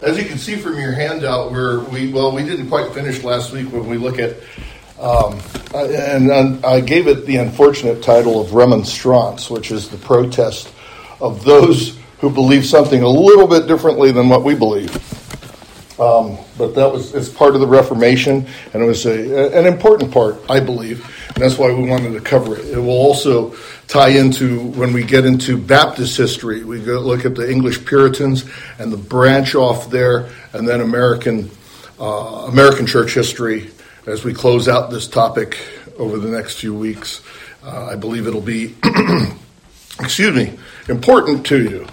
As you can see from your handout, we didn't quite finish last week when we look at, and I gave it the unfortunate title of Remonstrance, which is the protest of those who believe something a little bit differently than what we believe. But it's part of the Reformation, and it was an important part, I believe, and that's why we wanted to cover it. It will also tie into, when we get into Baptist history, we go look at the English Puritans and the branch off there, and then American church history as we close out this topic over the next few weeks. I believe it'll be, important to you,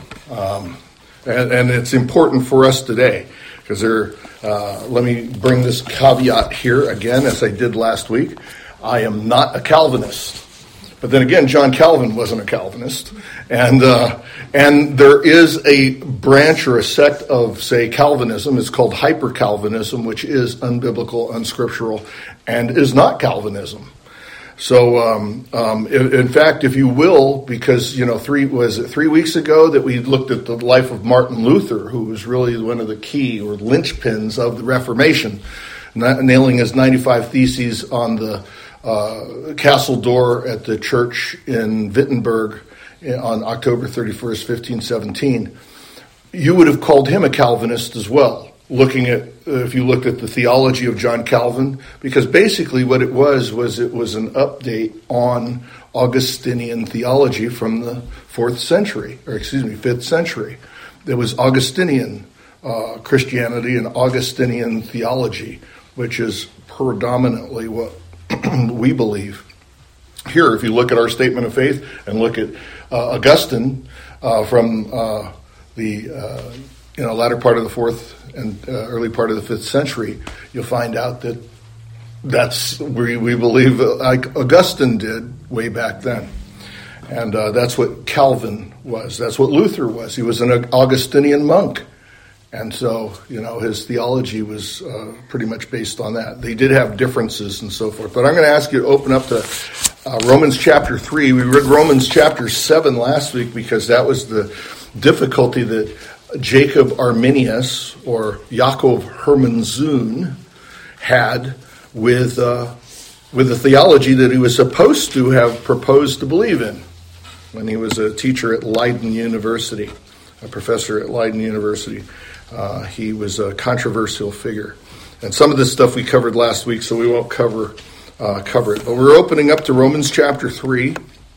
and it's important for us today. Because let me bring this caveat here again, as I did last week. I am not a Calvinist. But then again, John Calvin wasn't a Calvinist. And there is a branch or a sect of, say, Calvinism. It's called hyper-Calvinism, which is unbiblical, unscriptural, and is not Calvinism. So, in fact, if you will, because, 3 weeks ago that we looked at the life of Martin Luther, who was really one of the key or linchpins of the Reformation, nailing his 95 Theses on the castle door at the church in Wittenberg on October 31st, 1517. You would have called him a Calvinist as well. Looking at, if you looked at the theology of John Calvin, because basically what it was an update on Augustinian theology from the 5th century. There was Augustinian Christianity and Augustinian theology, which is predominantly what we believe. Here, if you look at our statement of faith and look at Augustine from the latter part of the 4th and early part of the 5th century, you'll find out that's we believe like Augustine did way back then. And that's what Calvin was. That's what Luther was. He was an Augustinian monk. And so, his theology was pretty much based on that. They did have differences and so forth. But I'm going to ask you to open up to Romans chapter 3. We read Romans chapter 7 last week because that was the difficulty that Jacob Arminius, or Yaakov Hermann Zune, had with the theology that he was supposed to have proposed to believe in when he was a teacher at Leiden University, a professor at Leiden University. He was a controversial figure. And some of this stuff we covered last week, so we won't cover it. But we're opening up to Romans chapter 3.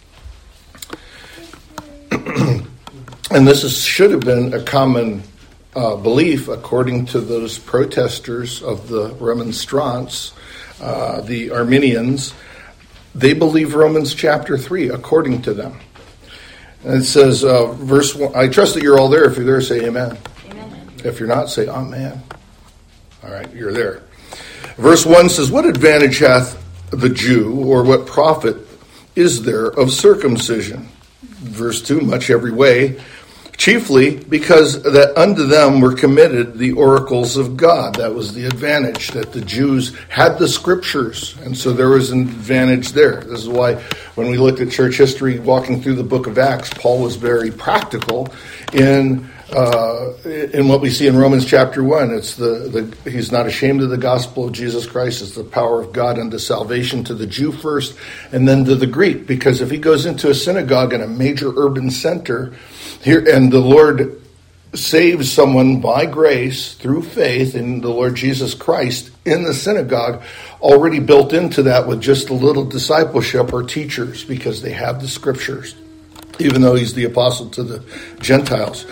And this should have been a common belief according to those protesters of the Remonstrance, the Arminians. They believe Romans chapter 3 according to them. And it says, verse 1, I trust that you're all there. If you're there, say amen. Amen. If you're not, say amen. All right, you're there. Verse 1 says, what advantage hath the Jew, or what profit is there of circumcision? Verse 2, much every way, chiefly because that unto them were committed the oracles of God. That was the advantage, that the Jews had the scriptures, and so there was an advantage there. This is why when we looked at church history, walking through the book of Acts, Paul was very practical in what we see in Romans chapter 1. It's he's not ashamed of the gospel of Jesus Christ. It's the power of God unto salvation to the Jew first, and then to the Greek. Because if he goes into a synagogue in a major urban center here, and the Lord saves someone by grace through faith in the Lord Jesus Christ in the synagogue, already built into that with just a little discipleship or teachers, because they have the scriptures, even though he's the apostle to the Gentiles.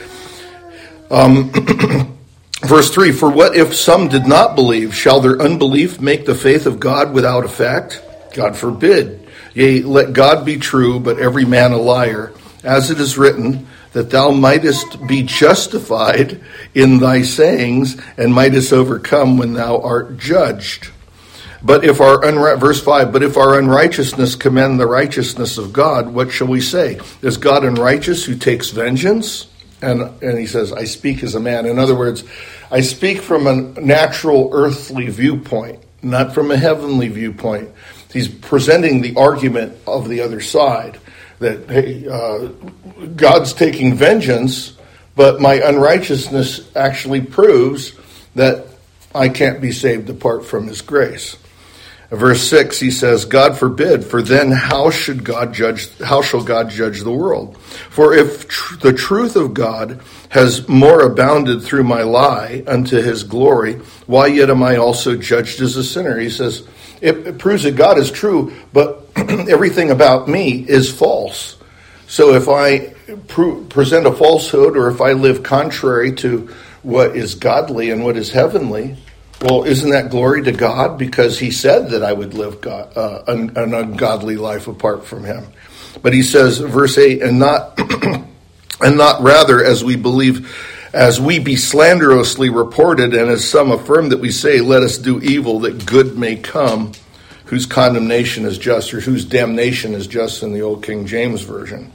Verse 3, for what if some did not believe? Shall their unbelief make the faith of God without effect? God forbid. Yea, let God be true, but every man a liar. As it is written, that thou mightest be justified in thy sayings, and mightest overcome when thou art judged. But if verse 5, but if our unrighteousness commend the righteousness of God, what shall we say? Is God unrighteous who takes vengeance? And he says, I speak as a man. In other words, I speak from a natural earthly viewpoint, not from a heavenly viewpoint. He's presenting the argument of the other side, that, hey, God's taking vengeance, but my unrighteousness actually proves that I can't be saved apart from his grace. Verse 6, he says, God forbid, for then how shall God judge the world? For if the truth of God has more abounded through my lie unto his glory, why yet am I also judged as a sinner? He says, it proves that God is true, but everything about me is false. So if I present a falsehood, or if I live contrary to what is godly and what is heavenly, well, isn't that glory to God? Because he said that I would live an ungodly life apart from him. But he says, verse 8, and not rather as we believe, as we be slanderously reported, and as some affirm that we say, let us do evil that good may come, whose condemnation is just, or whose damnation is just in the old King James Version.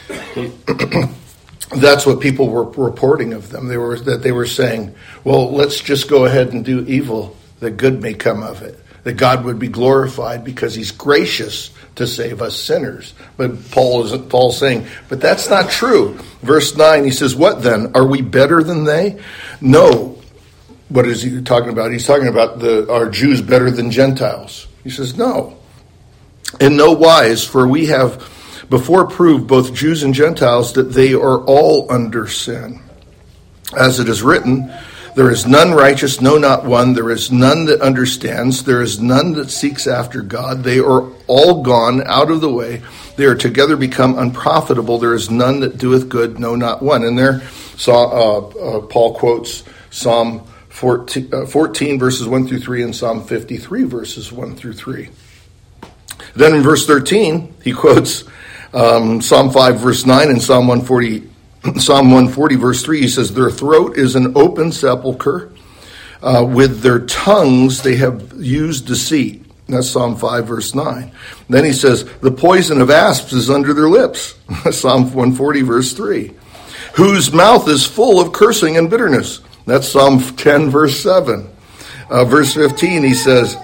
That's what people were reporting of them. They were saying, well, let's just go ahead and do evil that good may come of it, that God would be glorified because he's gracious to save us sinners. But Paul's saying, but that's not true. Verse 9, he says, what then? Are we better than they? No. What is he talking about? He's talking about are Jews better than Gentiles? He says, no. In no wise, for we have before proved, both Jews and Gentiles, that they are all under sin. As it is written, there is none righteous, no, not one. There is none that understands. There is none that seeks after God. They are all gone out of the way. They are together become unprofitable. There is none that doeth good, no, not one. And there, Paul quotes Psalm 14 verses 1 through 3 and Psalm 53 verses 1 through 3. Then in verse 13, he quotes Psalm 5 verse 9 and Psalm 140 verse 3. He says, their throat is an open sepulcher. With their tongues they have used deceit. That's Psalm 5 verse 9. Then he says, the poison of asps is under their lips. Psalm 140 verse 3. Whose mouth is full of cursing and bitterness. That's Psalm 10 verse 7. Verse 15 he says,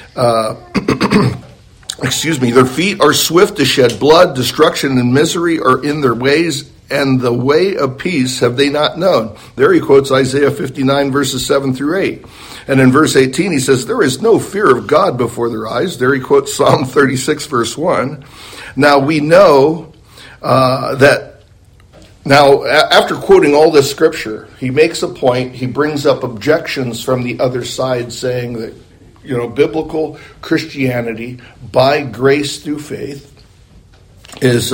their feet are swift to shed blood, destruction and misery are in their ways, and the way of peace have they not known. There he quotes Isaiah 59 verses 7 through 8. And in verse 18 he says, there is no fear of God before their eyes. There he quotes Psalm 36 verse 1. Now we know after quoting all this scripture, he makes a point, he brings up objections from the other side saying that, biblical Christianity by grace through faith is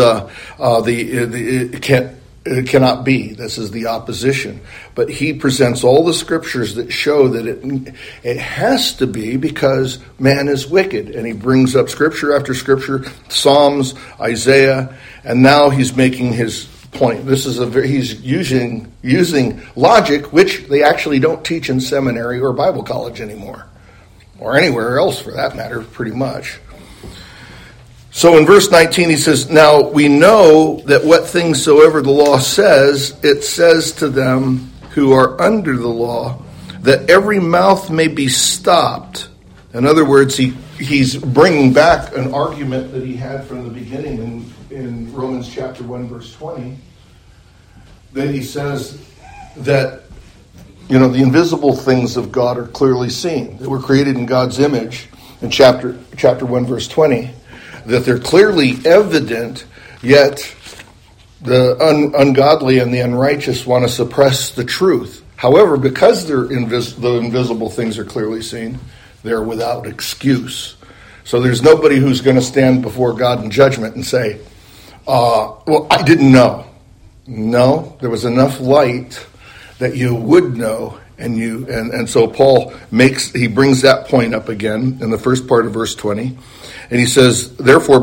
it cannot be. This is the opposition. But he presents all the scriptures that show that it has to be because man is wicked. And he brings up scripture after scripture, Psalms, Isaiah, and now he's making his point. This is he's using logic, which they actually don't teach in seminary or Bible college anymore. Or anywhere else for that matter, pretty much. So in verse 19 he says, now we know that what things soever the law says, it says to them who are under the law, that every mouth may be stopped. In other words, he's bringing back an argument that he had from the beginning in Romans chapter 1 verse 20. That he says that the invisible things of God are clearly seen, that were created in God's image in chapter 1, verse 20, that they're clearly evident, yet the ungodly and the unrighteous want to suppress the truth. However, because the invisible things are clearly seen, they're without excuse. So there's nobody who's going to stand before God in judgment and say, well, I didn't know. No, there was enough light that you would know, and so Paul brings that point up again in the first part of verse 20, and he says, therefore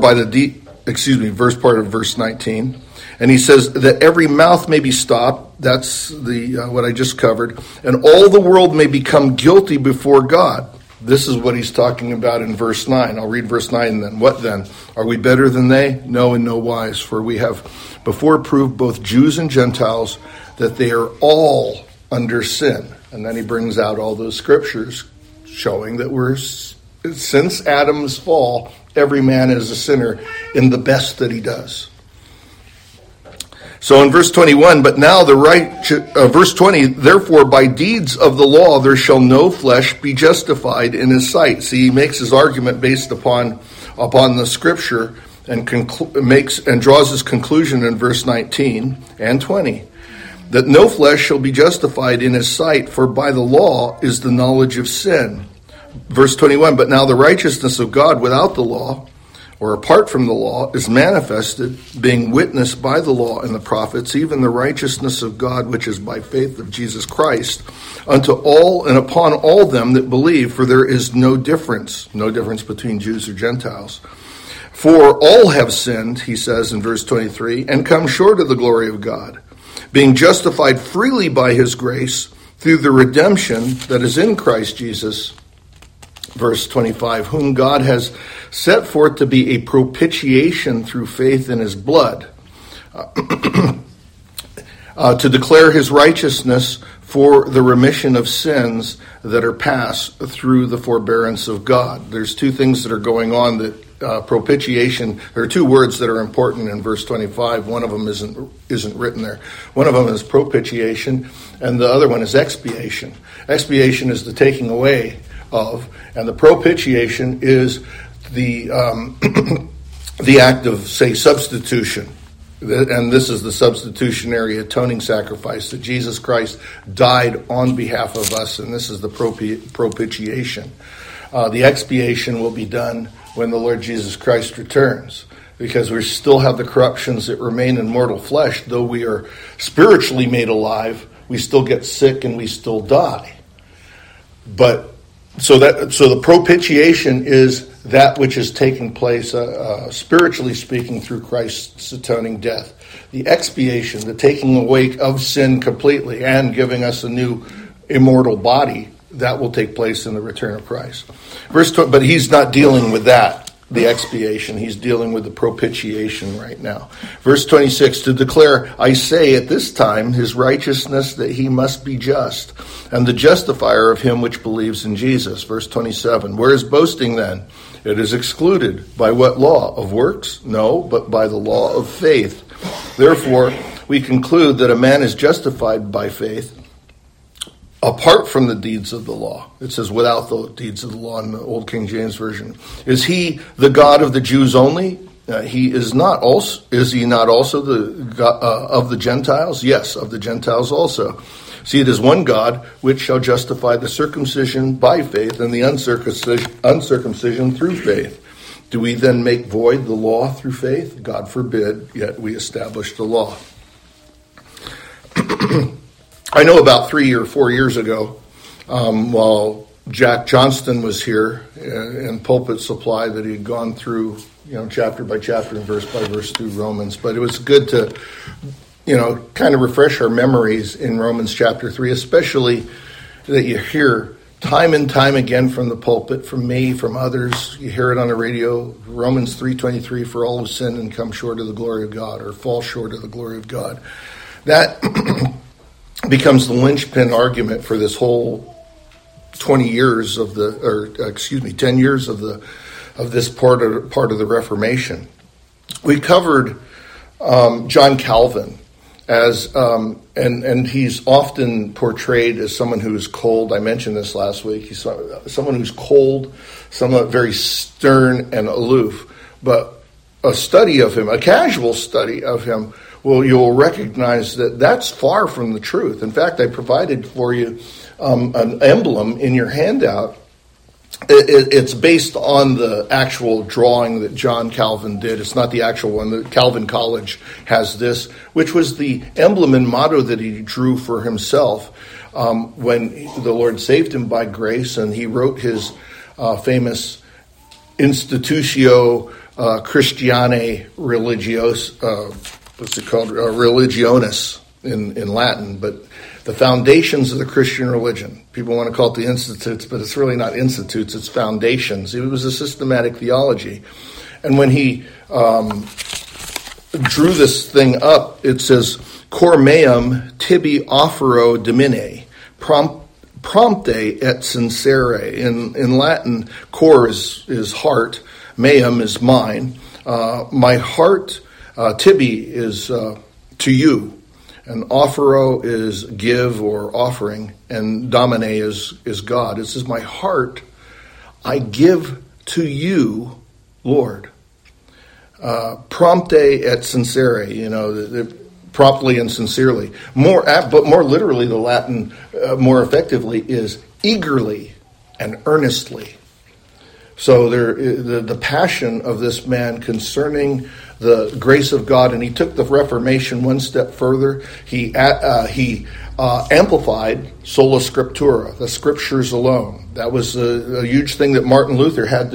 first part of verse 19, and he says that every mouth may be stopped. That's what I just covered, and all the world may become guilty before God. This is what he's talking about in verse 9. I'll read verse 9 then. What then? Are we better than they? No, in no wise, for we have before proved both Jews and Gentiles that they are all under sin. And then he brings out all those scriptures showing that since Adam's fall, every man is a sinner in the best that he does. So in verse 21, but now verse 20, therefore by deeds of the law there shall no flesh be justified in his sight. See, he makes his argument based upon the scripture and draws his conclusion in verse 19 and 20. That no flesh shall be justified in his sight, for by the law is the knowledge of sin. Verse 21, but now the righteousness of God without the law, or apart from the law, is manifested, being witnessed by the law and the prophets, even the righteousness of God, which is by faith of Jesus Christ, unto all and upon all them that believe, for there is no difference between Jews or Gentiles. For all have sinned, he says in verse 23, and come short of the glory of God, being justified freely by his grace through the redemption that is in Christ Jesus. Verse 25, whom God has set forth to be a propitiation through faith in his blood, to declare his righteousness for the remission of sins that are passed through the forbearance of God. There's two things that are going on that propitiation, there are two words that are important in verse 25. One of them isn't written there. One of them is propitiation, and the other one is expiation. Expiation is the taking away of, and the propitiation is the the act of, say, substitution. And this is the substitutionary atoning sacrifice that Jesus Christ died on behalf of us, and this is the propitiation. The expiation will be done when the Lord Jesus Christ returns, because we still have the corruptions that remain in mortal flesh. Though we are spiritually made alive, we still get sick and we still die. But so the propitiation is that which is taking place, spiritually speaking, through Christ's atoning death. The expiation, the taking away of sin completely and giving us a new immortal body, that will take place in the return of Christ. But he's not dealing with that, the expiation. He's dealing with the propitiation right now. Verse 26, to declare, I say at this time, his righteousness, that he must be just, and the justifier of him which believes in Jesus. Verse 27, where is boasting then? It is excluded. By what law? Of works? No, but by the law of faith. Therefore, we conclude that a man is justified by faith apart from the deeds of the law. It says without the deeds of the law in the Old King James Version. Is he the God of the Jews only? He is not also. Is he not also the God of the Gentiles? Yes, of the Gentiles also. See, it is one God which shall justify the circumcision by faith and the uncircumcision through faith. Do we then make void the law through faith? God forbid, yet we establish the law. I know about 3 or 4 years ago, while Jack Johnston was here in Pulpit Supply, that he had gone through, chapter by chapter and verse by verse through Romans. But it was good to, kind of refresh our memories in Romans chapter 3, especially that you hear time and time again from the pulpit, from me, from others. You hear it on the radio, Romans 3:23, for all have sinned and come short of the glory of God, or fall short of the glory of God. That becomes the linchpin argument for this whole 10 years of this part of the Reformation. We covered John Calvin as and he's often portrayed as someone who is cold. I mentioned this last week. He's someone who's cold, somewhat very stern and aloof. But a study of him, a casual study of him, you'll recognize that that's far from the truth. In fact, I provided for you an emblem in your handout. It's based on the actual drawing that John Calvin did. It's not the actual one. The Calvin College has this, which was the emblem and motto that he drew for himself when the Lord saved him by grace, and he wrote his famous Institutio Christianae Religionis in Latin, but the foundations of the Christian religion. People want to call it the institutes, but it's really not institutes, it's foundations. It was a systematic theology. And when he drew this thing up, it says, cor meum tibi offero domine, prompte et sincere. In Latin, cor is heart, meum is mine. My heart, tibi is to you. And offero is give or offering, and domine is God. It says, my heart I give to you, Lord. Prompte et sincere, promptly and sincerely. But more literally, the Latin, more effectively, is eagerly and earnestly. So the passion of this man concerning the grace of God, and he took the Reformation one step further. He amplified sola scriptura, the scriptures alone. That was a huge thing that Martin Luther had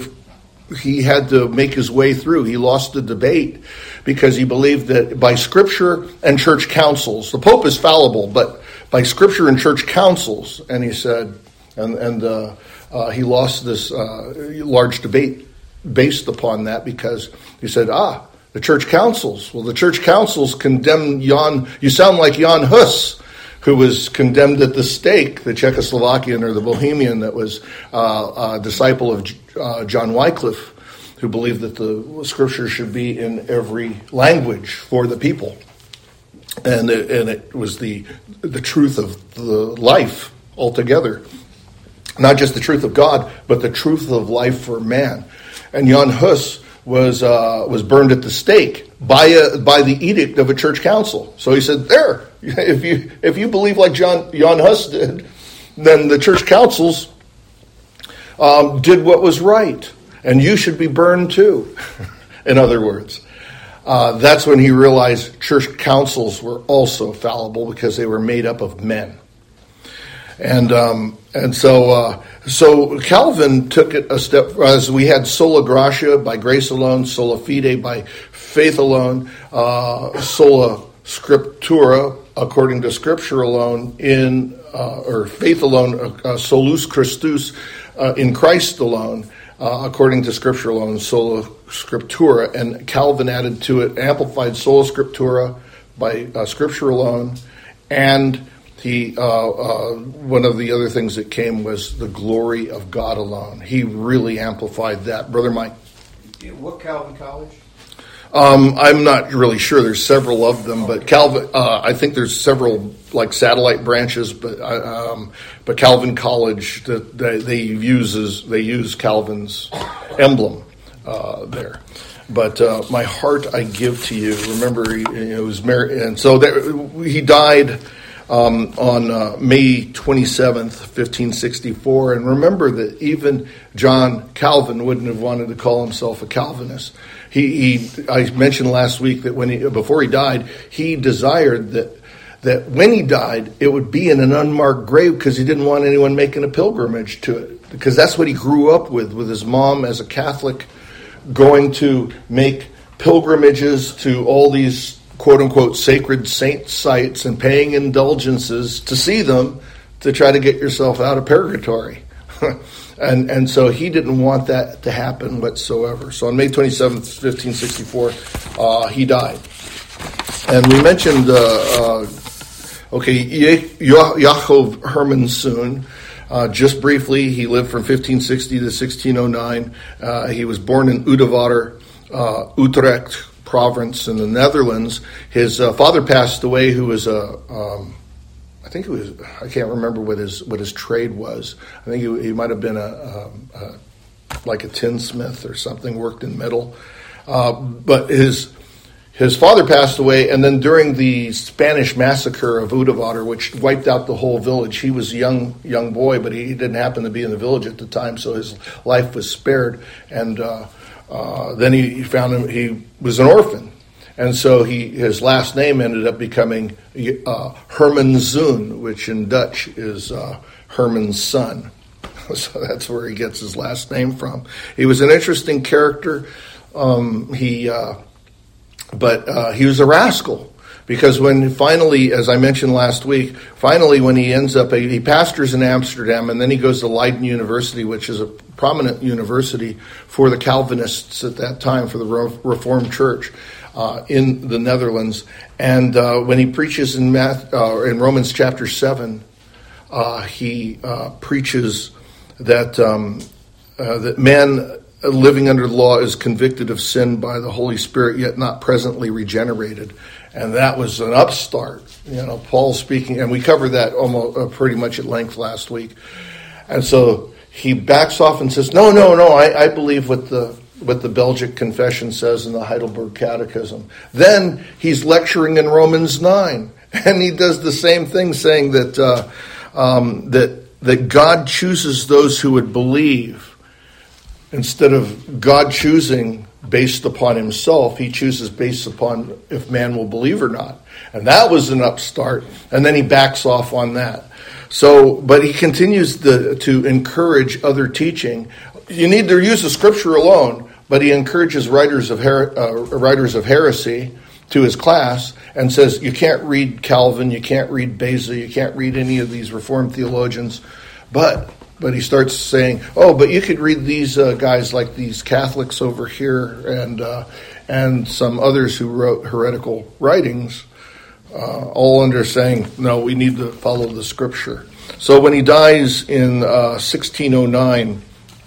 to make his way through. He lost the debate because he believed that by scripture and church councils, the Pope is fallible, but by scripture and church councils, and he said, he lost this large debate based upon that because he said, the church councils. Well, the church councils condemned you sound like Jan Hus, who was condemned at the stake, the Czechoslovakian or the Bohemian that was a disciple of John Wycliffe, who believed that the scripture should be in every language for the people. And it was the truth of the life altogether. Not just the truth of God, but the truth of life for man. And Jan Hus was burned at the stake by the edict of a church council. So he said, there, if you believe like Jan Hus did, then the church councils did what was right, and you should be burned too. In other words, that's when he realized church councils were also fallible because they were made up of men. And so Calvin took it a step, as we had sola gratia, by grace alone, sola fide, by faith alone, sola scriptura, according to scripture alone, or faith alone, solus Christus, in Christ alone, according to scripture alone, sola scriptura. And Calvin added to it, amplified sola scriptura by scripture alone, and one of the other things that came was the glory of God alone. He really amplified that. Brother Mike? What Calvin College? I'm not really sure. There's several of them, but Calvin, I think there's several like satellite branches, but Calvin College, they use Calvin's emblem there. But my heart I give to you. Remember, he was married, and so he died on May 27th, 1564. And remember that even John Calvin wouldn't have wanted to call himself a Calvinist. I mentioned last week that before he died, he desired that when he died, it would be in an unmarked grave because he didn't want anyone making a pilgrimage to it. Because that's what he grew up with his mom as a Catholic, going to make pilgrimages to all these quote-unquote sacred saint sites and paying indulgences to see them to try to get yourself out of purgatory. and so he didn't want that to happen whatsoever. So on May 27th, 1564, he died. And we mentioned, Jacob Herman Soon. Just briefly, he lived from 1560 to 1609. He was born in Udewater, Utrecht province in the Netherlands. His father passed away, who was I can't remember what his trade was. I think he might have been like a tinsmith or something, worked in metal. But his father passed away, and then during the Spanish massacre of Udewater, which wiped out the whole village, he was a young boy, but he didn't happen to be in the village at the time, so his life was spared. And then he found he was an orphan. And so his last name ended up becoming Herman Zoon, which in Dutch is Herman's son. So that's where he gets his last name from. He was an interesting character. He was a rascal, because when finally, as I mentioned last week, when he ends up, he pastors in Amsterdam, and then he goes to Leiden University, which is a prominent university for the Calvinists at that time, for the Reformed Church in the Netherlands. And when he preaches in Romans chapter 7, he preaches that man living under the law is convicted of sin by the Holy Spirit, yet not presently regenerated. And that was an upstart. Paul speaking, and we covered that almost pretty much at length last week. And so he backs off and says, no, I believe what the Belgic Confession says in the Heidelberg Catechism. Then he's lecturing in Romans 9, and he does the same thing, saying that that God chooses those who would believe. Instead of God choosing based upon himself, he chooses based upon if man will believe or not. And that was an upstart, and then he backs off on that. So, but he continues to encourage other teaching. You need to use the scripture alone, but he encourages writers of heresy to his class and says, you can't read Calvin, you can't read Beza, you can't read any of these Reformed theologians. But he starts saying, but you could read these guys like these Catholics over here and some others who wrote heretical writings, all under saying, no, we need to follow the scripture. So when he dies in 1609,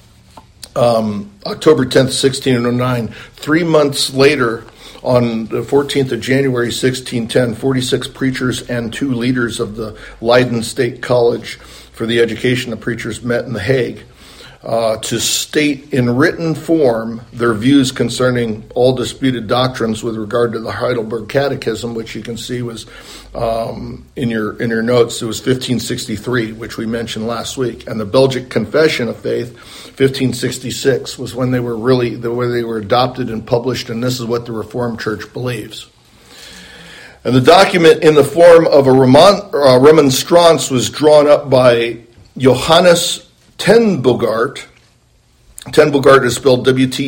October 10th, 1609, 3 months later, on the 14th of January, 1610, 46 preachers and 2 leaders of the Leiden State College for the Education of Preachers met in The Hague to state in written form their views concerning all disputed doctrines with regard to the Heidelberg Catechism, which you can see was in your notes. It was 1563, which we mentioned last week, and the Belgic Confession of Faith, 1566, was when they were adopted and published, and this is what the Reformed Church believes. And the document in the form of a remonstrance was drawn up by Johannes Ten-Bogaert. Ten-Bogaert is spelled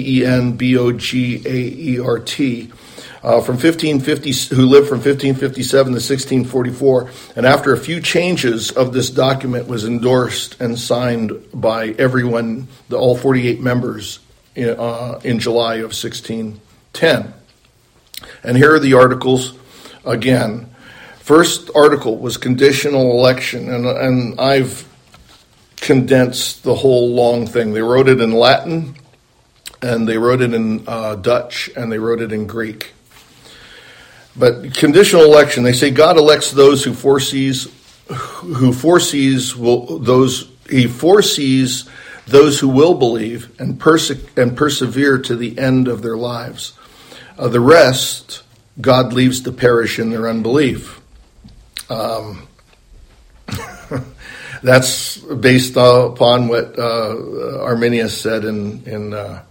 W-T-E-N-B-O-G-A-E-R-T, from 1550, who lived from 1557 to 1644. And after a few changes of this document was endorsed and signed by everyone, all 48 members, in July of 1610. And here are the articles again. First article was conditional election, and I've condensed the whole long thing. They wrote it in Latin, and they wrote it in Dutch, and they wrote it in Greek. But conditional election, they say God elects those he foresees those who will believe and persevere to the end of their lives. The rest, God leaves to perish in their unbelief. That's based upon what Arminius said in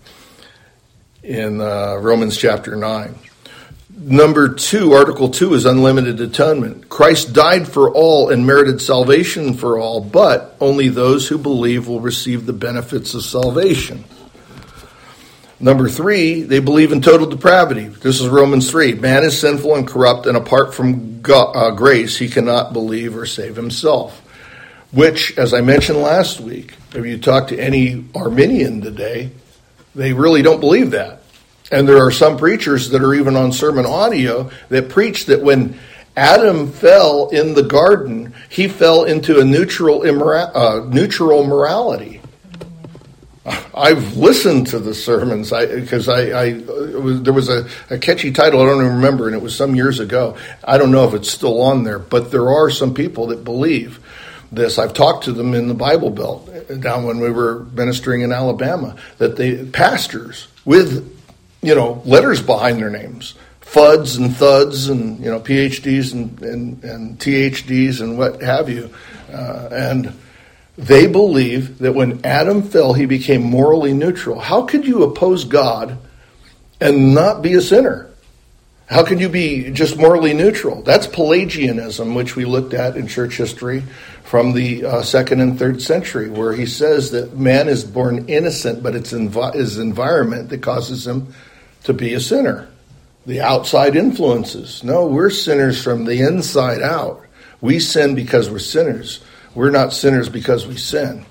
Romans chapter 9. Number 2, Article 2 is unlimited atonement. Christ died for all and merited salvation for all, but only those who believe will receive the benefits of salvation. Number 3, they believe in total depravity. This is Romans 3. Man is sinful and corrupt, and apart from grace, he cannot believe or save himself. Which, as I mentioned last week, if you talk to any Arminian today, they really don't believe that. And there are some preachers that are even on sermon audio that preach that when Adam fell in the garden, he fell into a neutral morality. I've listened to the sermons because there was a catchy title, I don't even remember, and it was some years ago. I don't know if it's still on there, but there are some people that believe this. I've talked to them in the Bible Belt down when we were ministering in Alabama, that they pastors with letters behind their names, FUDs and thuds and PhDs and THDs and what have you, and they believe that when Adam fell, he became morally neutral. How could you oppose God and not be a sinner? How can you be just morally neutral? That's Pelagianism, which we looked at in church history from the 2nd and 3rd century, where he says that man is born innocent, but it's his environment that causes him to be a sinner. The outside influences. No, we're sinners from the inside out. We sin because we're sinners. We're not sinners because we sin.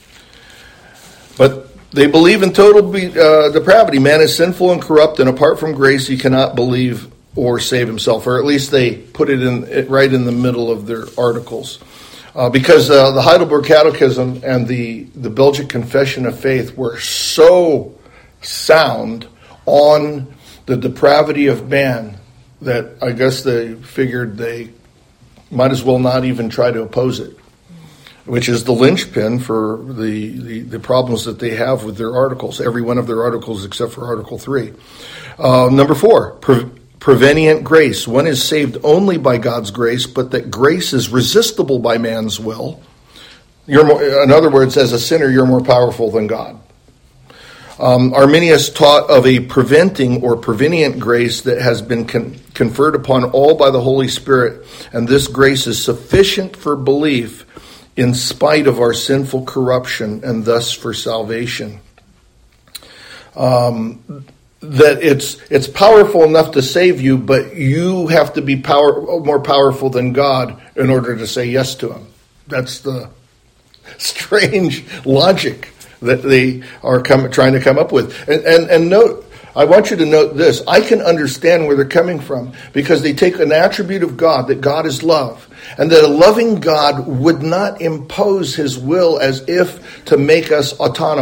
But they believe in total depravity. Man is sinful and corrupt, and apart from grace, he cannot believe or save himself. Or at least they put it right in the middle of their articles. Because the Heidelberg Catechism and the Belgic Confession of Faith were so sound on the depravity of man that I guess they figured they might as well not even try to oppose it, which is the linchpin for the problems that they have with their articles, every one of their articles except for Article 3. Number 4, prevenient grace. One is saved only by God's grace, but that grace is resistible by man's will. In other words, as a sinner, you're more powerful than God. Arminius taught of a preventing or prevenient grace that has been conferred upon all by the Holy Spirit, and this grace is sufficient for belief in spite of our sinful corruption, and thus for salvation. That it's powerful enough to save you, but you have to be more powerful than God in order to say yes to Him. That's the strange logic that they are trying to come up with. And note, I want you to note this. I can understand where they're coming from because they take an attribute of God, that God is love, and that a loving God would not impose His will as if to make us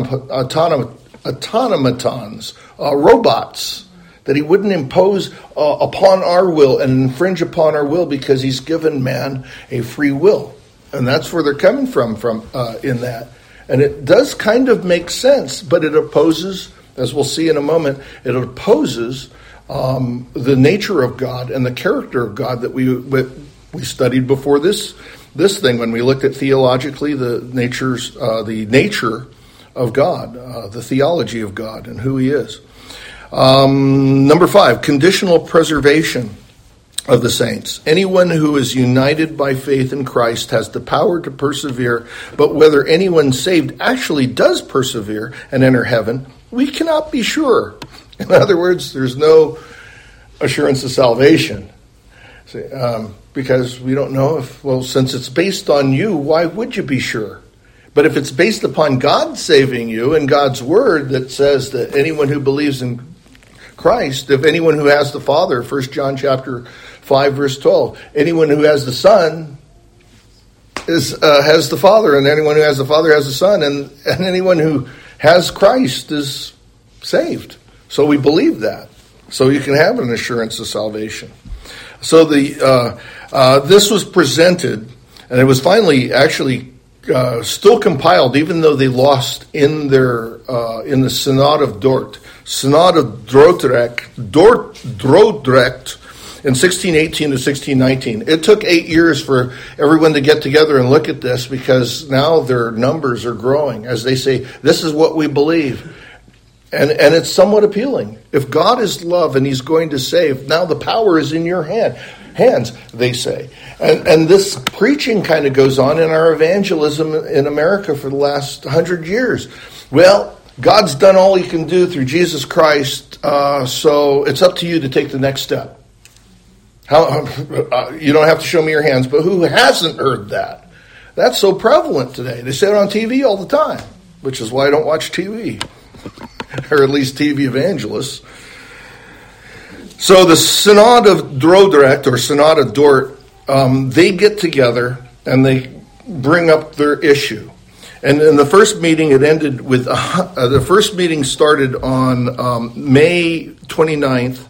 automatons, robots, that He wouldn't impose upon our will and infringe upon our will because He's given man a free will. And that's where they're coming from in that. And it does kind of make sense, but it opposes, as we'll see in a moment, it opposes the nature of God and the character of God that we studied before this thing when we looked at theologically the nature of God, the theology of God and who He is. Number 5, conditional preservation of the saints. Anyone who is united by faith in Christ has the power to persevere, but whether anyone saved actually does persevere and enter heaven, we cannot be sure. In other words, there's no assurance of salvation. Because we don't know since it's based on you, why would you be sure? But if it's based upon God saving you and God's word that says that anyone who believes in Christ, if anyone who has the Father, 1 John chapter 5 verse 12, anyone who has the Son has the Father, and anyone who has the Father has the Son, and anyone who has Christ is saved. So we believe that. So you can have an assurance of salvation. So this was presented, and it was finally actually still compiled, even though they lost in the Synod of Dort. Synod of Dordrecht in 1618 to 1619. It took 8 years for everyone to get together and look at this because now their numbers are growing. As they say, this is what we believe. And it's somewhat appealing. If God is love and He's going to save, now the power is in your hands, they say. And this preaching kind of goes on in our evangelism in America for the last 100 years. Well, God's done all He can do through Jesus Christ, so it's up to you to take the next step. You don't have to show me your hands, but who hasn't heard that? That's so prevalent today. They say it on TV all the time, which is why I don't watch TV, or at least TV evangelists. So the Synod of Dordrecht, or Synod of Dort, they get together and they bring up their issue. And in the first meeting, it ended with, the first meeting started on May 29th,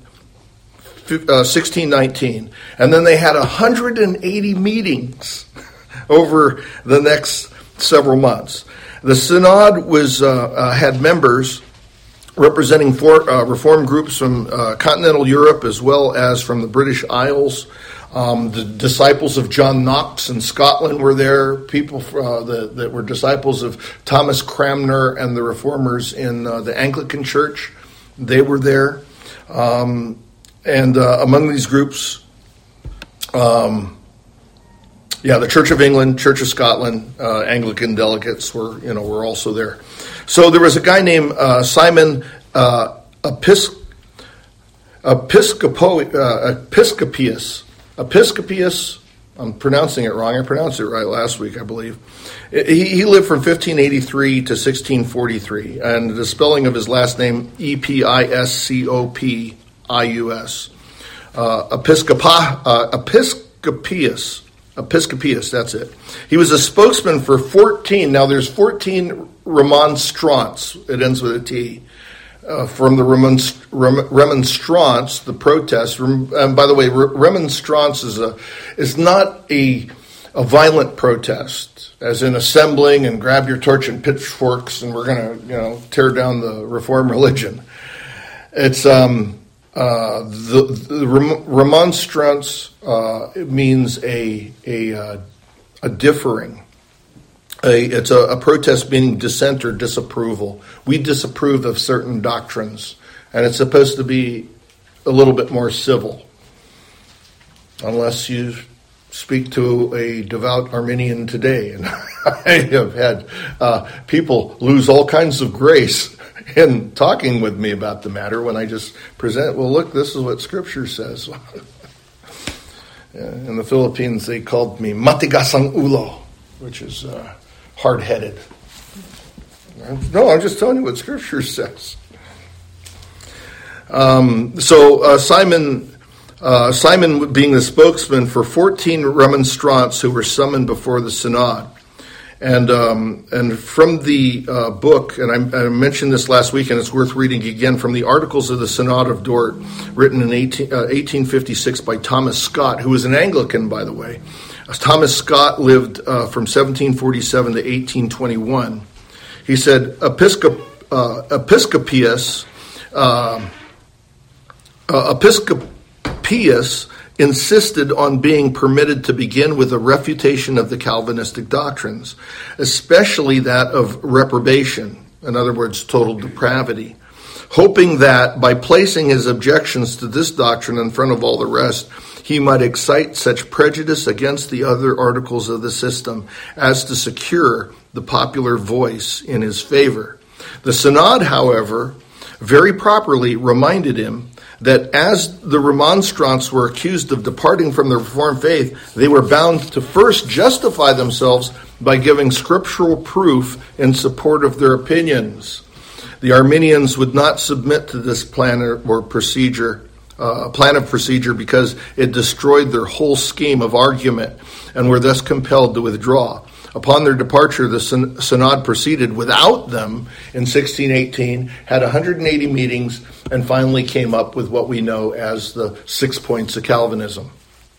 1619. And then they had 180 meetings over the next several months. The Synod had members representing four reform groups from continental Europe as well as from the British Isles. The disciples of John Knox in Scotland were there. People that were disciples of Thomas Cranmer and the reformers in the Anglican Church, they were there. And among these groups, the Church of England, Church of Scotland, Anglican delegates were also there. So there was a guy named Simon Episcopius, I'm pronouncing it wrong. I pronounced it right last week, I believe. He lived from 1583 to 1643, and the spelling of his last name, Episcopius. Episcopius, that's it. He was a spokesman for 14. Now there's 14 remonstrants. It ends with a T. from the remonstrance, the protest. And by the way, remonstrance is not a violent protest, as in assembling and grab your torch and pitchforks and we're going to tear down the Reformed religion. It's the remonstrance means a differing. It's a protest meaning dissent or disapproval. We disapprove of certain doctrines, and it's supposed to be a little bit more civil. Unless you speak to a devout Arminian today, and I have had people lose all kinds of grace in talking with me about the matter when I just present, well, look, this is what Scripture says. In the Philippines, they called me matigas ang ulo, which is hard-headed. No, I'm just telling you what Scripture says. So Simon being the spokesman for 14 remonstrants who were summoned before the synod. And from the book, and I mentioned this last week, and it's worth reading again, from the Articles of the Synod of Dort, written in 1856 by Thomas Scott, who was an Anglican, by the way. Thomas Scott lived from 1747 to 1821. He said, Episcopius insisted on being permitted to begin with a refutation of the Calvinistic doctrines, especially that of reprobation, in other words, total depravity, hoping that by placing his objections to this doctrine in front of all the rest, he might excite such prejudice against the other articles of the system as to secure the popular voice in his favor. The Synod, however, very properly reminded him that as the remonstrants were accused of departing from the Reformed faith, they were bound to first justify themselves by giving scriptural proof in support of their opinions. The Arminians would not submit to this plan of procedure because it destroyed their whole scheme of argument and were thus compelled to withdraw. Upon their departure, the Synod proceeded without them in 1618, had 180 meetings, and finally came up with what we know as the 6 points of Calvinism.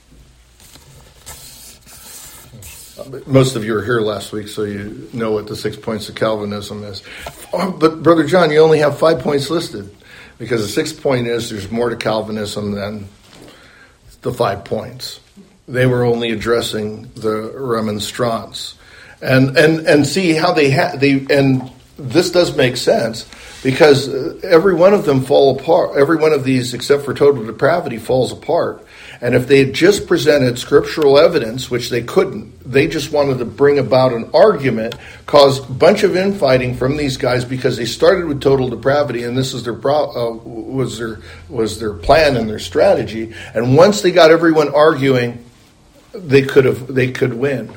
Most of you were here last week, so you know what the 6 points of Calvinism is. But Brother John, you only have 5 points listed, because the 6th point is there's more to Calvinism than the 5 points. They were only addressing the remonstrants. And see how and this does make sense, because every one of them fall apart. Every one of these, except for total depravity, falls apart. And if they had just presented scriptural evidence, which they couldn't, they just wanted to bring about an argument, cause a bunch of infighting from these guys because they started with total depravity, and this is their was their plan and their strategy. And once they got everyone arguing, they could win.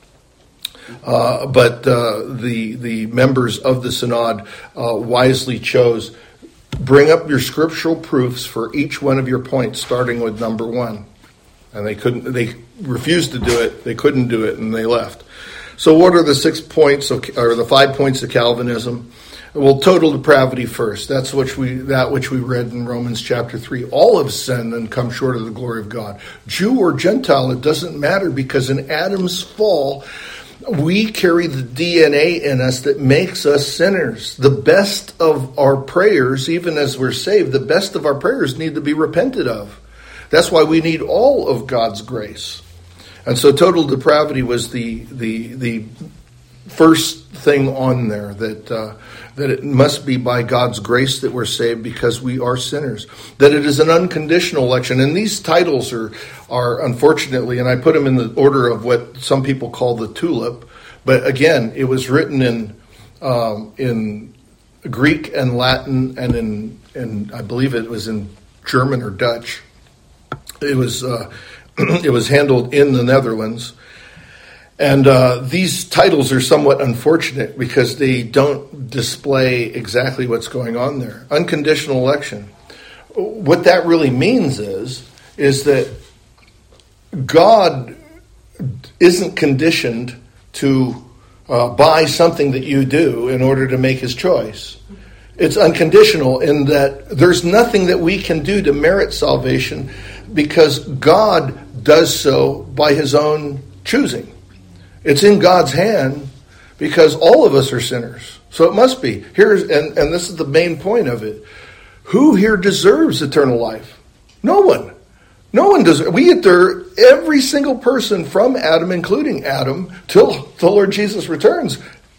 But the members of the Synod wisely chose, bring up your scriptural proofs for each one of your points, starting with number 1. And they refused to do it, they couldn't do it, and they left. So what are the 6 points, or the 5 points of Calvinism? Well, total depravity first. That which we read in Romans chapter 3. All have sinned and come short of the glory of God. Jew or Gentile, it doesn't matter, because in Adam's fall, we carry the DNA in us that makes us sinners. The best of our prayers, even as we're saved, the best of our prayers need to be repented of. That's why we need all of God's grace. And so total depravity was the first thing on there, that it must be by God's grace that we're saved because we are sinners. That it is an unconditional election. And these titles are unfortunately, and I put them in the order of what some people call the tulip. But again, it was written in Greek and Latin, and in I believe it was in German or Dutch. It was handled in the Netherlands. And these titles are somewhat unfortunate because they don't display exactly what's going on there. Unconditional election. What that really means is that God isn't conditioned to buy something that you do in order to make his choice. It's unconditional in that there's nothing that we can do to merit salvation because God does so by his own choosing. It's in God's hand because all of us are sinners. So it must be. And this is the main point of it. Who here deserves eternal life? No one. No one deserves. Every single person from Adam, including Adam, till the Lord Jesus returns,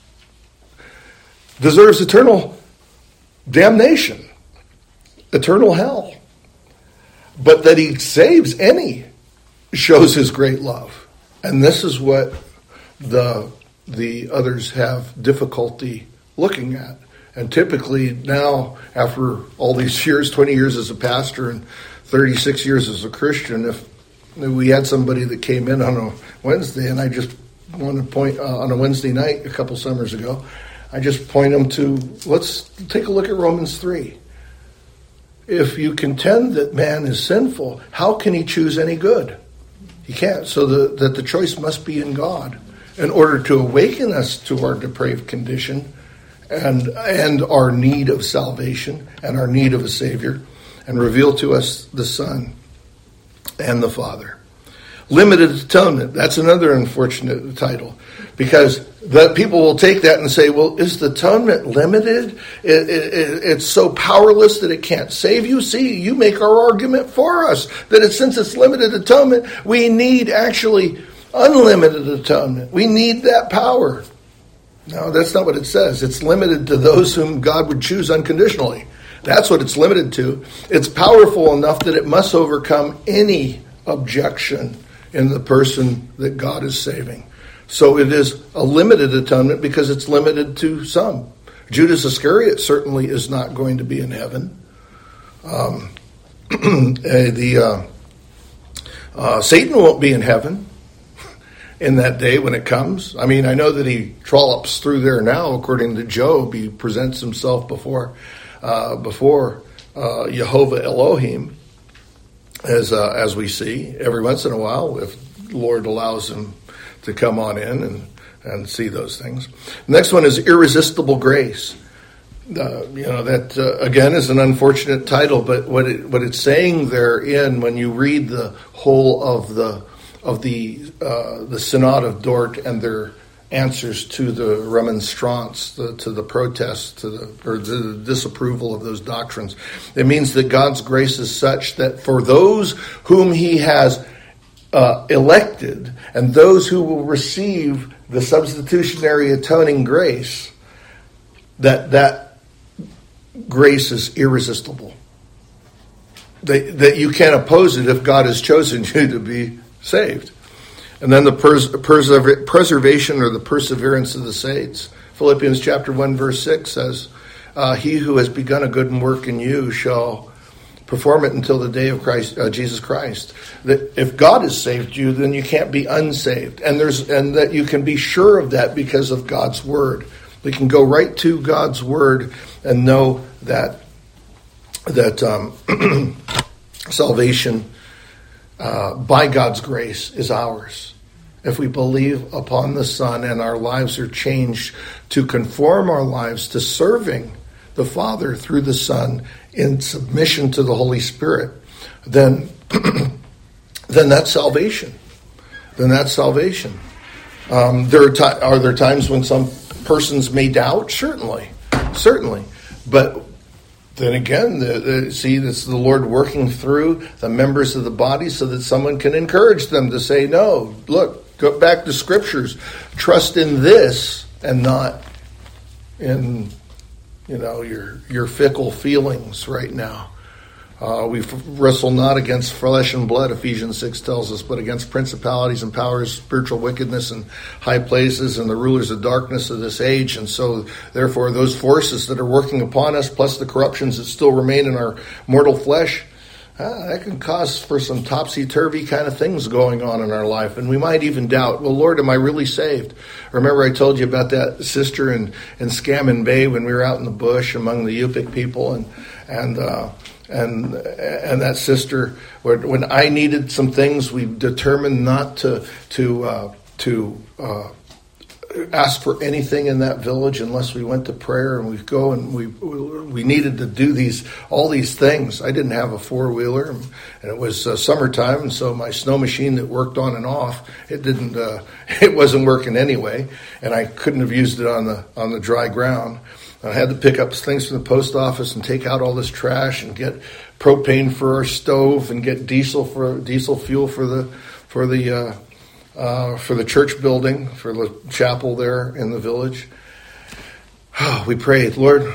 deserves eternal damnation, eternal hell. But that he saves any shows his great love. And this is what the others have difficulty looking at. And typically now, after all these years, 20 years as a pastor and 36 years as a Christian, if we had somebody that came in on a Wednesday, and I just want to point on a Wednesday night a couple summers ago, I just point them to, let's take a look at Romans 3. If you contend that man is sinful, how can he choose any good? He can't. So that the choice must be in God in order to awaken us to our depraved condition and our need of salvation and our need of a Savior, and reveal to us the Son and the Father. Limited atonement. That's another unfortunate title, because the people will take that and say, well, is the atonement limited? It's so powerless that it can't save you? See, you make our argument for us, that since it's limited atonement, we need actually unlimited atonement. We need that power. No, that's not what it says. It's limited to those whom God would choose unconditionally. That's what it's limited to. It's powerful enough that it must overcome any objection in the person that God is saving. So it is a limited atonement because it's limited to some. Judas Iscariot certainly is not going to be in heaven. Satan won't be in heaven in that day when it comes. I mean, I know that he trollops through there now. According to Job, he presents himself before Jehovah Elohim, as we see every once in a while, if the Lord allows him to come on in and see those things. The next one is irresistible grace. That again is an unfortunate title, but what it's saying therein, when you read the whole of the Synod of Dort and their answers to the remonstrance, to the protests, or the disapproval of those doctrines, it means that God's grace is such that for those whom he has elected and those who will receive the substitutionary atoning grace, that grace is irresistible. That you can't oppose it if God has chosen you to be saved. And then the preservation or the perseverance of the saints. Philippians chapter 1 verse 6 says, he who has begun a good work in you shall perform it until the day of Jesus Christ. That if God has saved you, then you can't be unsaved. And that you can be sure of that because of God's word. We can go right to God's word and know that salvation by God's grace is ours. If we believe upon the Son and our lives are changed to conform our lives to serving the Father through the Son in submission to the Holy Spirit, then that's salvation. Then that's salvation. Are there times when some persons may doubt? Certainly. But then again, this is the Lord working through the members of the body so that someone can encourage them to say, no, look, go back to Scriptures. Trust in this and not in, your fickle feelings right now. We wrestle not against flesh and blood, Ephesians 6 tells us, but against principalities and powers, spiritual wickedness in high places, and the rulers of darkness of this age. And so, therefore, those forces that are working upon us, plus the corruptions that still remain in our mortal flesh, that can cause for some topsy-turvy kind of things going on in our life. And we might even doubt, well, Lord, am I really saved? Remember I told you about that sister in Scammon Bay when we were out in the bush among the Yupik people, and that sister, when I needed some things, we determined not to ask for anything in that village unless we went to prayer, and we'd go and we needed to do all these things. I didn't have a four-wheeler, and it was summertime, and so my snow machine that worked on and off, it wasn't working anyway, and I couldn't have used it on the dry ground. I had to pick up things from the post office and take out all this trash and get propane for our stove and get diesel fuel for the church building, for the chapel there in the village. We prayed, Lord,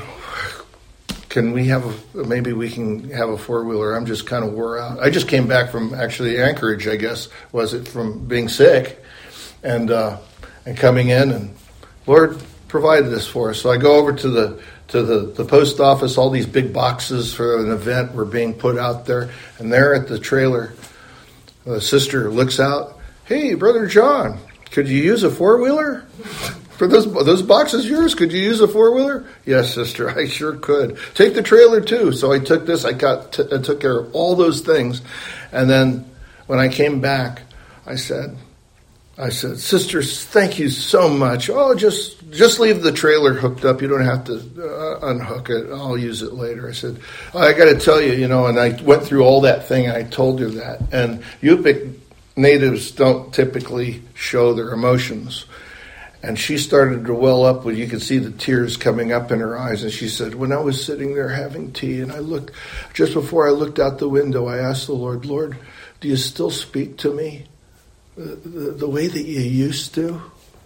maybe we can have a four-wheeler. I'm just kind of wore out. I just came back from actually Anchorage, I guess, from being sick and coming in, and Lord provided this for us. So I go over to the post office. All these big boxes for an event were being put out there, and there at the trailer, the sister looks out. Hey, Brother John, could you use a four-wheeler? For those boxes yours, could you use a four-wheeler? Yes, sister, I sure could. Take the trailer too. So I took this. I took care of all those things. And then when I came back, I said, sisters, thank you so much. Oh, just leave the trailer hooked up. You don't have to unhook it. I'll use it later. I said, I got to tell you, and I went through all that thing, and I told her that. And Yupik natives don't typically show their emotions. And she started to well up when you could see the tears coming up in her eyes. And she said, when I was sitting there having tea, and just before I looked out the window, I asked the Lord, do you still speak to me the way that you used to?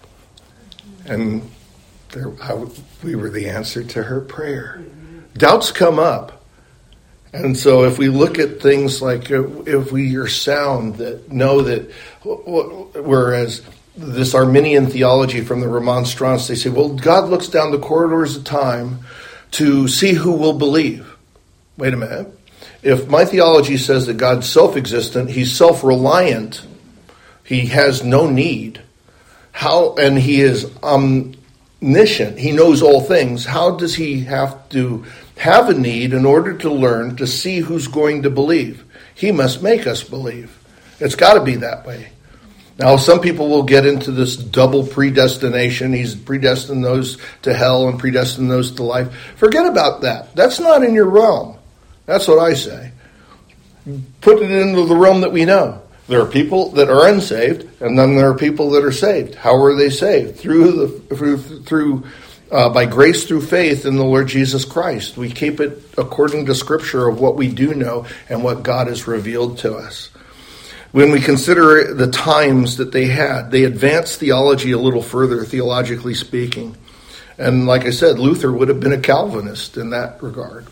And we were the answer to her prayer. Doubts come up. And so if we look at things like if we hear sound, that know that, whereas this Arminian theology from the Remonstrance, they say, well, God looks down the corridors of time to see who will believe. Wait a minute. If my theology says that God's self-existent, he's self-reliant, he has no need, and he is omniscient, he knows all things, how does he have to have a need in order to learn to see who's going to believe? He must make us believe. It's got to be that way. Now, some people will get into this double predestination. He's predestined those to hell and predestined those to life. Forget about that. That's not in your realm. That's what I say. Put it into the realm that we know. There are people that are unsaved, and then there are people that are saved. How are they saved? By grace through faith in the Lord Jesus Christ. We keep it according to Scripture of what we do know and what God has revealed to us. When we consider the times that they had, they advanced theology a little further, theologically speaking. And like I said, Luther would have been a Calvinist in that regard.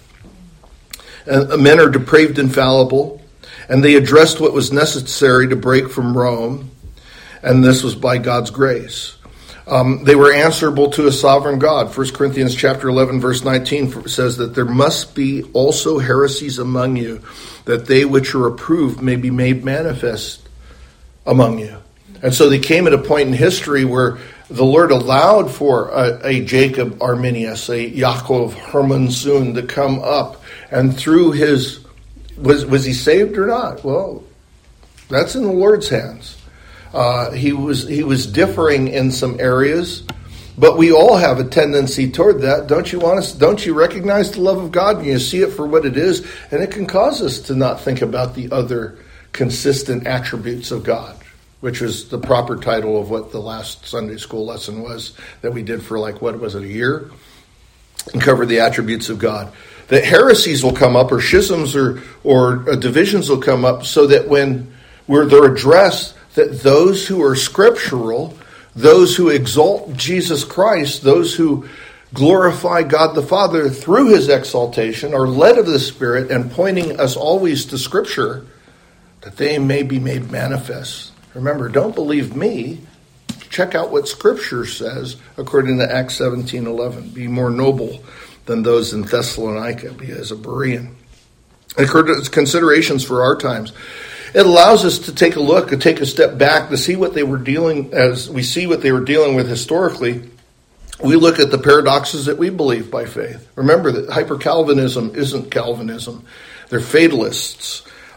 And men are depraved and fallible, and they addressed what was necessary to break from Rome, and this was by God's grace. They were answerable to a sovereign God. 1 Corinthians chapter 11, verse 19 says that there must be also heresies among you, that they which are approved may be made manifest among you. And so they came at a point in history where the Lord allowed for a Jacob Arminius, a Yaakov Hermann Zund to come up, and through his, was he saved or not? Well, that's in the Lord's hands. He was differing in some areas, but we all have a tendency toward that. Don't you recognize the love of God and you see it for what it is? And it can cause us to not think about the other consistent attributes of God, which was the proper title of what the last Sunday school lesson was that we did for a year, and covered the attributes of God. That heresies will come up, or schisms or divisions will come up, so that when they're addressed, that those who are scriptural, those who exalt Jesus Christ, those who glorify God the Father through his exaltation, are led of the Spirit and pointing us always to Scripture, that they may be made manifest. Remember, don't believe me. Check out what Scripture says according to Acts 17:11. Be more noble than those in Thessalonica, be as a Berean. Considerations for our times. It allows us to take a step back to see what they were dealing, as we see what they were dealing with historically. We look at the paradoxes that we believe by faith. Remember that hyper-Calvinism isn't Calvinism. They're fatalists.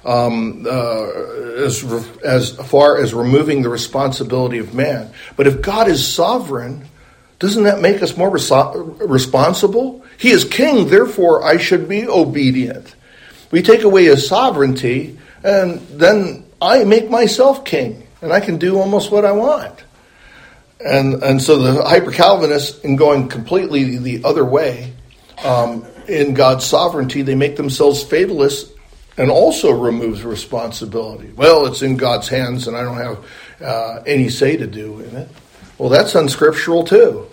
as far as removing the responsibility of man. But if God is sovereign, doesn't that make us more responsible? He is king, therefore I should be obedient. We take away his sovereignty, and then I make myself king, and I can do almost what I want. And so the hyper-Calvinists, in going completely the other way, in God's sovereignty, they make themselves fatalists and also removes responsibility. Well, it's in God's hands, and I don't have any say to do in it. Well, that's unscriptural too.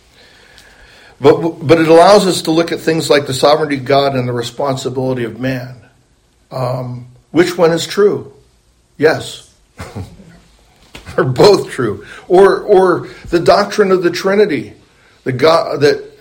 But it allows us to look at things like the sovereignty of God and the responsibility of man. Which one is true? Yes. Are both true. Or the doctrine of the Trinity. The God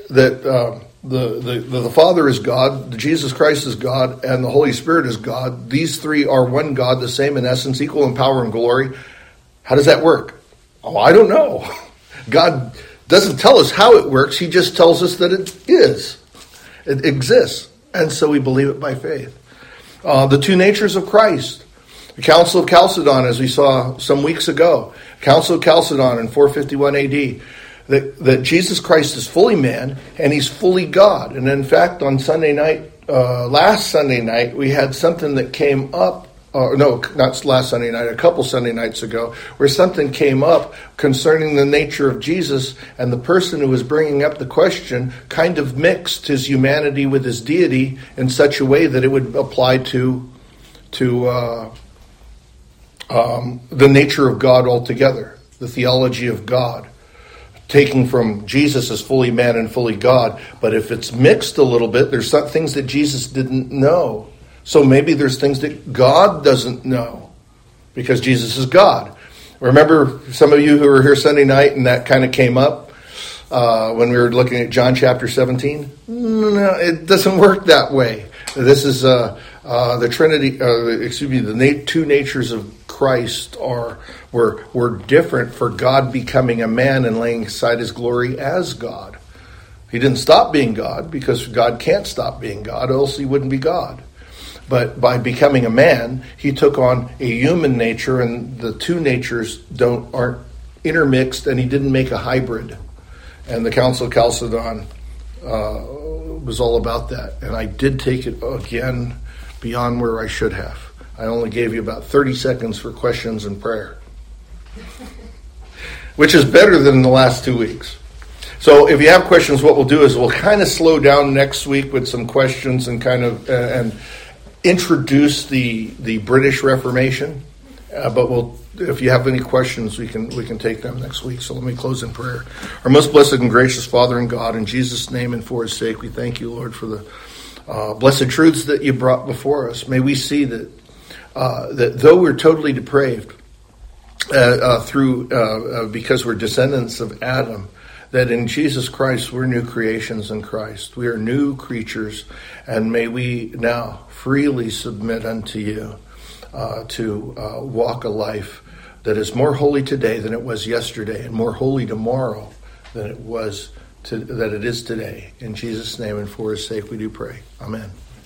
the Father is God, Jesus Christ is God, and the Holy Spirit is God. These three are one God, the same in essence, equal in power and glory. How does that work? Oh, I don't know. God doesn't tell us how it works. He just tells us that it is. It exists. And so we believe it by faith. The two natures of Christ. The Council of Chalcedon, as we saw some weeks ago. Council of Chalcedon in 451 AD. That Jesus Christ is fully man and he's fully God. And in fact, on Sunday night, last Sunday night, we had something that came up. No, not last Sunday night, a couple Sunday nights ago, where something came up concerning the nature of Jesus, and the person who was bringing up the question kind of mixed his humanity with his deity in such a way that it would apply to the nature of God altogether, the theology of God. Taking from Jesus as fully man and fully God. But if it's mixed a little bit, there's some things that Jesus didn't know. So maybe there's things that God doesn't know because Jesus is God. Remember some of you who were here Sunday night and that kind of came up when we were looking at John chapter 17? No, it doesn't work that way. This is the Trinity, the two natures of Christ were different for God becoming a man and laying aside his glory as God. He didn't stop being God because God can't stop being God, else he wouldn't be God. But by becoming a man, he took on a human nature, and the two natures aren't intermixed, and he didn't make a hybrid. And the Council of Chalcedon was all about that. And I did take it again beyond where I should have. I only gave you about 30 seconds for questions and prayer, which is better than the last 2 weeks. So if you have questions, what we'll do is we'll kind of slow down next week with some questions and kind of and introduce the British Reformation. But if you have any questions, we can take them next week. So let me close in prayer. Our most blessed and gracious Father in God, in Jesus' name and for his sake, we thank you, Lord, for the blessed truths that you brought before us. May we see that though we're totally depraved because we're descendants of Adam, that in Jesus Christ we're new creations in Christ. We are new creatures, and may we now freely submit unto you to walk a life that is more holy today than it was yesterday, and more holy tomorrow than it is today. In Jesus' name and for his sake we do pray. Amen.